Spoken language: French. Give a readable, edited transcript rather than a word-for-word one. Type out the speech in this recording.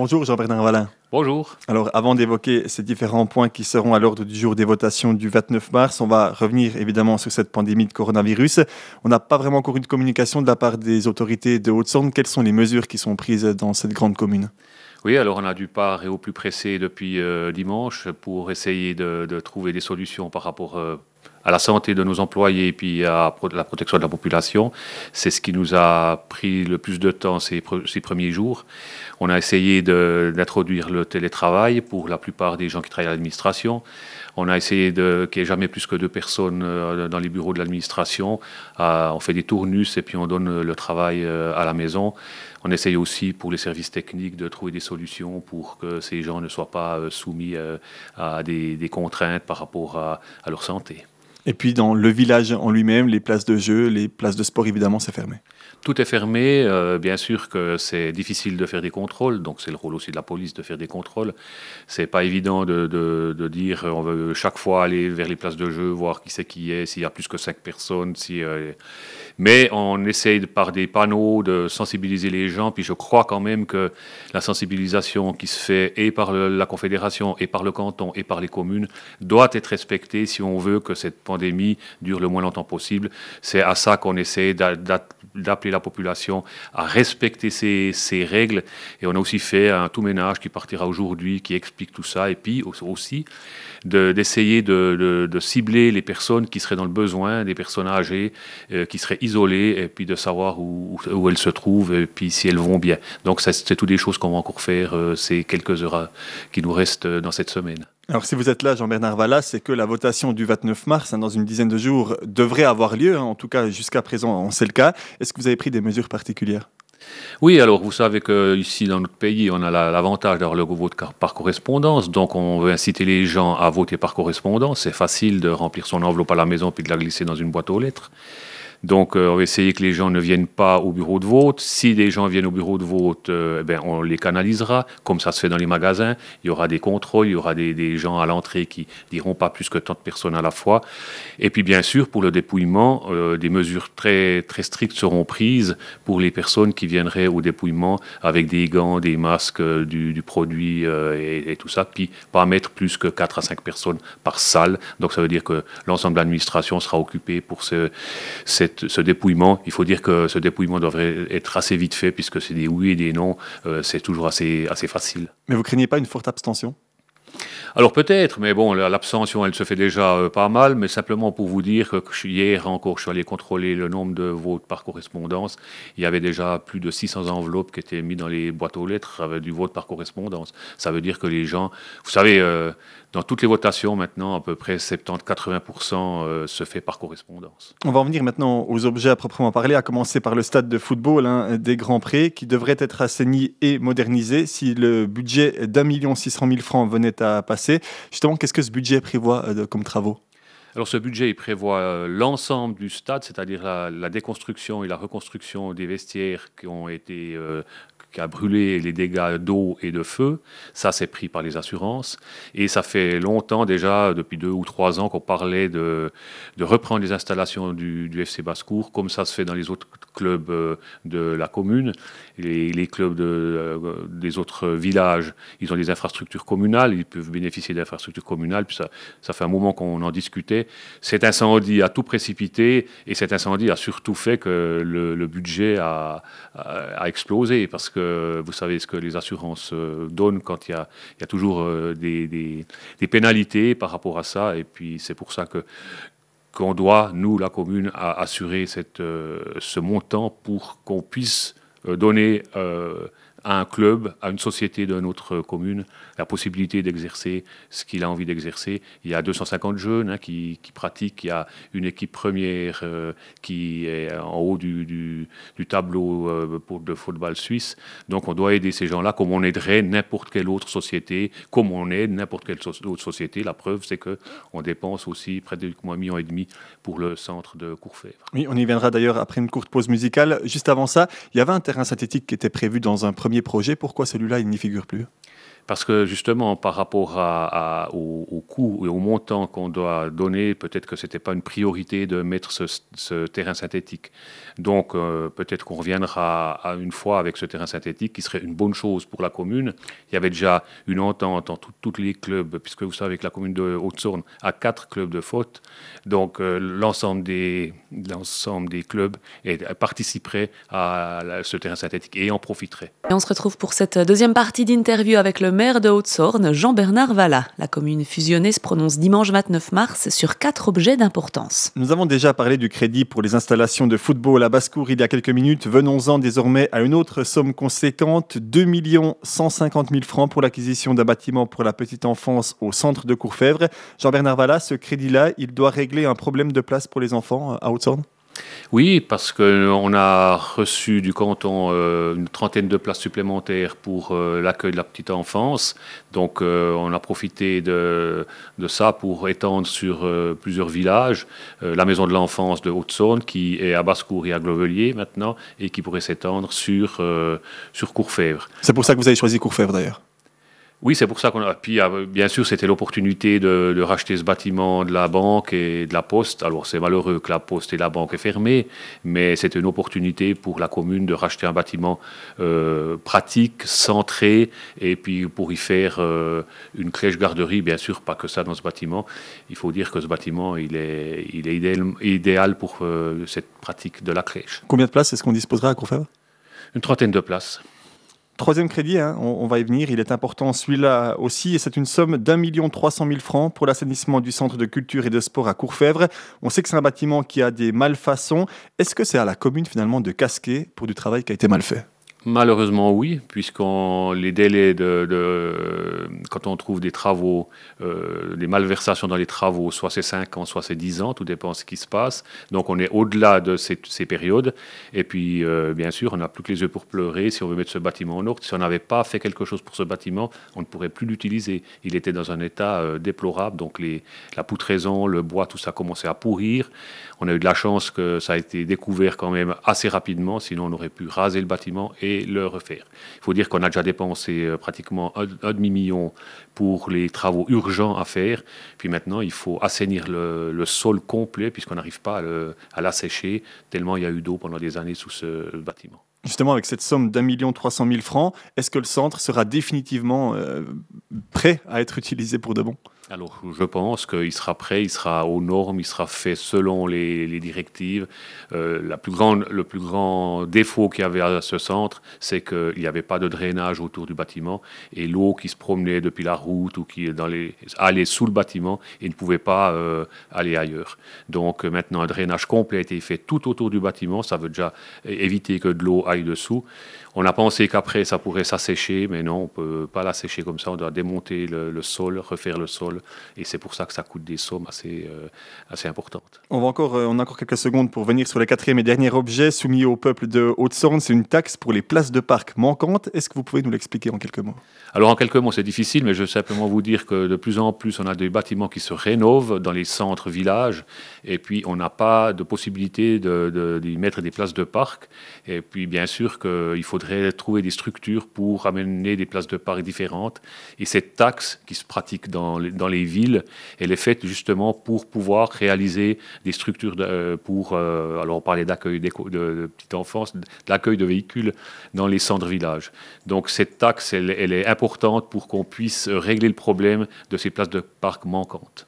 Bonjour Jean-Bernard Vallin. Bonjour. Alors avant d'évoquer ces différents points qui seront à l'ordre du jour des votations du 29 mars, on va revenir évidemment sur cette pandémie de coronavirus. On n'a pas vraiment encore eu de communication de la part des autorités de Haute-Saône. Quelles sont les mesures qui sont prises dans cette grande commune ? Oui, alors on a dû part et au plus pressé depuis dimanche pour essayer de trouver des solutions par rapport à la santé de nos employés et puis à la protection de la population. C'est ce qui nous a pris le plus de temps ces premiers jours. On a essayé d'introduire le télétravail pour la plupart des gens qui travaillent à l'administration. On a essayé qu'il n'y ait jamais plus que 2 personnes dans les bureaux de l'administration. On fait des tournus et puis on donne le travail à la maison. On essaye aussi pour les services techniques de trouver des solutions pour que ces gens ne soient pas soumis à des contraintes par rapport à leur santé. Et puis dans le village en lui-même, les places de jeu, les places de sport, évidemment, c'est fermé. Tout est fermé. Bien sûr que c'est difficile de faire des contrôles, donc c'est le rôle aussi de la police de faire des contrôles. C'est pas évident de dire on veut chaque fois aller vers les places de jeu, voir qui c'est qui est, s'il y a plus que 5 personnes. Mais on essaye par des panneaux de sensibiliser les gens. Puis je crois quand même que la sensibilisation qui se fait et par la Confédération et par le canton et par les communes doit être respectée si on veut que cette pandémie dure le moins longtemps possible. C'est à ça qu'on essaie d'appeler la population à respecter ces règles. Et on a aussi fait un tout ménage qui partira aujourd'hui, qui explique tout ça. Et puis aussi d'essayer de cibler les personnes qui seraient dans le besoin, des personnes âgées qui seraient isolées, et puis de savoir où elles se trouvent, et puis si elles vont bien. Donc c'est toutes des choses qu'on va encore faire ces quelques heures qui nous restent dans cette semaine. Alors si vous êtes là, Jean-Bernard Vallin, c'est que la votation du 29 mars, dans une dizaine de jours, devrait avoir lieu. En tout cas, jusqu'à présent, c'est le cas. Est-ce que vous avez pris des mesures particulières ? Oui, alors vous savez qu'ici dans notre pays, on a l'avantage d'avoir le vote par correspondance. Donc on veut inciter les gens à voter par correspondance. C'est facile de remplir son enveloppe à la maison puis de la glisser dans une boîte aux lettres. Donc, on va essayer que les gens ne viennent pas au bureau de vote. Si les gens viennent au bureau de vote, on les canalisera, comme ça se fait dans les magasins. Il y aura des contrôles, il y aura des gens à l'entrée qui diront pas plus que tant de personnes à la fois. Et puis, bien sûr, pour le dépouillement, des mesures très, très strictes seront prises pour les personnes qui viendraient au dépouillement avec des gants, des masques, du produit et tout ça. Puis, pas mettre plus que 4 à 5 personnes par salle. Donc, ça veut dire que l'ensemble de l'administration sera occupé pour ce dépouillement. Il faut dire que ce dépouillement devrait être assez vite fait puisque c'est des oui et des non. C'est toujours assez facile. Mais vous craignez pas une forte abstention ? Alors peut-être, mais bon, l'abstention, elle se fait déjà pas mal, mais simplement pour vous dire que hier encore, je suis allé contrôler le nombre de votes par correspondance. Il y avait déjà plus de 600 enveloppes qui étaient mises dans les boîtes aux lettres avec du vote par correspondance. Ça veut dire que les gens, vous savez, dans toutes les votations maintenant, à peu près 70-80% se fait par correspondance. On va en venir maintenant aux objets à proprement parler, à commencer par le stade de football des Grands Prés, qui devrait être assaini et modernisé si le budget d'1 600 000 francs venait à passer. Justement, qu'est-ce que ce budget prévoit comme travaux ? Alors ce budget, il prévoit l'ensemble du stade, c'est-à-dire la déconstruction et la reconstruction des vestiaires qui a brûlé, les dégâts d'eau et de feu. Ça, c'est pris par les assurances. Et ça fait longtemps déjà, depuis 2 ou 3 ans, qu'on parlait de reprendre les installations du FC Basse-Cour, comme ça se fait dans les autres clubs de la commune. Les clubs des autres villages, ils ont des infrastructures communales, ils peuvent bénéficier d'infrastructures communales. Puis ça fait un moment qu'on en discutait. Cet incendie a tout précipité et cet incendie a surtout fait que le budget a explosé parce que vous savez ce que les assurances donnent quand il y a toujours des pénalités par rapport à ça. Et puis c'est pour ça qu'on doit, nous, la commune, assurer ce montant pour qu'on puisse donner à un club, à une société de notre commune, la possibilité d'exercer ce qu'il a envie d'exercer. Il y a 250 jeunes qui pratiquent, il y a une équipe première qui est en haut du tableau de football suisse. Donc on doit aider ces gens-là comme on aiderait n'importe quelle autre société, comme on aide n'importe quelle autre société. La preuve, c'est qu'on dépense aussi près de 1,5 million pour le centre de Courfeyre. Oui, on y viendra d'ailleurs après une courte pause musicale. Juste avant ça, il y avait un terrain synthétique qui était prévu dans un premier projet. Pourquoi celui-là, il n'y figure plus ? Parce que justement, par rapport au coût et au montant qu'on doit donner, peut-être que ce n'était pas une priorité de mettre ce terrain synthétique. Donc peut-être qu'on reviendra à une fois avec ce terrain synthétique qui serait une bonne chose pour la commune. Il y avait déjà une entente entre tous les clubs, puisque vous savez que la commune de Haute-Saône a 4 clubs de foot. Donc l'ensemble des clubs participerait à ce terrain synthétique et en profiterait. Et on se retrouve pour cette deuxième partie d'interview avec le maire de Haute-Saône, Jean-Bernard Vallat. La commune fusionnée se prononce dimanche 29 mars sur 4 objets d'importance. Nous avons déjà parlé du crédit pour les installations de football à basse-cour il y a quelques minutes. Venons-en désormais à une autre somme conséquente, 2 150 000 francs pour l'acquisition d'un bâtiment pour la petite enfance au centre de Courfèvre. Jean-Bernard Vallat, ce crédit-là, il doit régler un problème de place pour les enfants à Haute-Saône ? Oui, parce qu'on a reçu du canton une trentaine de places supplémentaires pour l'accueil de la petite enfance. Donc on a profité de ça pour étendre sur plusieurs villages. La maison de l'enfance de Haute-Saône qui est à Basse-Cour et à Glovelier maintenant et qui pourrait s'étendre sur Courfèvre. C'est pour ça que vous avez choisi Courfèvre d'ailleurs. Oui, c'est pour ça qu'on a. Puis, bien sûr, c'était l'opportunité de racheter ce bâtiment de la banque et de la poste. Alors, c'est malheureux que la poste et la banque aient fermé, mais c'était une opportunité pour la commune de racheter un bâtiment pratique, centré, et puis pour y faire une crèche-garderie, bien sûr, pas que ça dans ce bâtiment. Il faut dire que ce bâtiment, il est idéal pour cette pratique de la crèche. Combien de places est-ce qu'on disposera à Courfèvre ? Une trentaine de places. Troisième crédit, on va y venir, il est important celui-là aussi, et c'est une somme d'1 300 000 francs pour l'assainissement du centre de culture et de sport à Courfèvre. On sait que c'est un bâtiment qui a des malfaçons. Est-ce que c'est à la commune finalement de casquer pour du travail qui a été mal fait ? Malheureusement, oui, puisqu'on les délais quand on trouve des travaux, des malversations dans les travaux, soit c'est 5 ans, soit c'est 10 ans, tout dépend de ce qui se passe. Donc on est au-delà de ces périodes. Et puis, bien sûr, on n'a plus que les yeux pour pleurer si on veut mettre ce bâtiment en ordre. Si on n'avait pas fait quelque chose pour ce bâtiment, on ne pourrait plus l'utiliser. Il était dans un état déplorable, donc la poutraison, le bois, tout ça commençait à pourrir. On a eu de la chance que ça a été découvert quand même assez rapidement, sinon on aurait pu raser le bâtiment et le refaire. Il faut dire qu'on a déjà dépensé pratiquement un demi-million pour les travaux urgents à faire. Puis maintenant, il faut assainir le sol complet puisqu'on n'arrive pas à l'assécher tellement il y a eu d'eau pendant des années sous ce bâtiment. Justement, avec cette somme d'1 300 000 francs, est-ce que le centre sera définitivement prêt à être utilisé pour de bon ? Alors, je pense qu'il sera prêt, il sera aux normes, il sera fait selon les directives. Le plus grand défaut qu'il y avait à ce centre, c'est qu'il n'y avait pas de drainage autour du bâtiment et l'eau qui se promenait depuis la route ou qui allait sous le bâtiment et ne pouvait pas aller ailleurs. Donc maintenant, un drainage complet a été fait tout autour du bâtiment. Ça veut déjà éviter que de l'eau aille dessous. On a pensé qu'après, ça pourrait s'assécher, mais non, on ne peut pas l'assécher comme ça. On doit démonter le sol, refaire le sol. Et c'est pour ça que ça coûte des sommes assez importantes. On a encore quelques secondes pour venir sur le quatrième et dernier objet soumis au peuple de Haute-Saône. C'est une taxe pour les places de parc manquantes. Est-ce que vous pouvez nous l'expliquer en quelques mots ? Alors en quelques mots, c'est difficile, mais je veux simplement vous dire que de plus en plus, on a des bâtiments qui se rénovent dans les centres-villages. Et puis, on n'a pas de possibilité d'y mettre des places de parc. Et puis, bien sûr qu'il faudrait trouver des structures pour amener des places de parc différentes. Et cette taxe qui se pratique dans les villes, elle est faite justement pour pouvoir réaliser des structures alors on parlait d'accueil de petite enfance, d'accueil de véhicules dans les centres-villages. Donc cette taxe, elle est importante pour qu'on puisse régler le problème de ces places de parc manquantes.